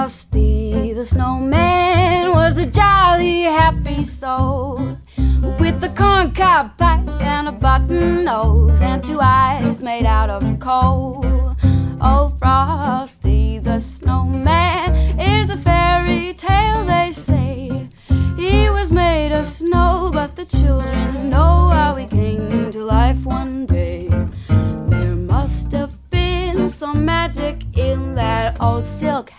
Frosty the snowman was a jolly happy soul, with a corncob pipe and a button nose and two eyes made out of coal. Oh, Frosty the snowman is a fairy tale, they say. He was made of snow, but the children know how he came to life one day. There must have been some magic in that old silk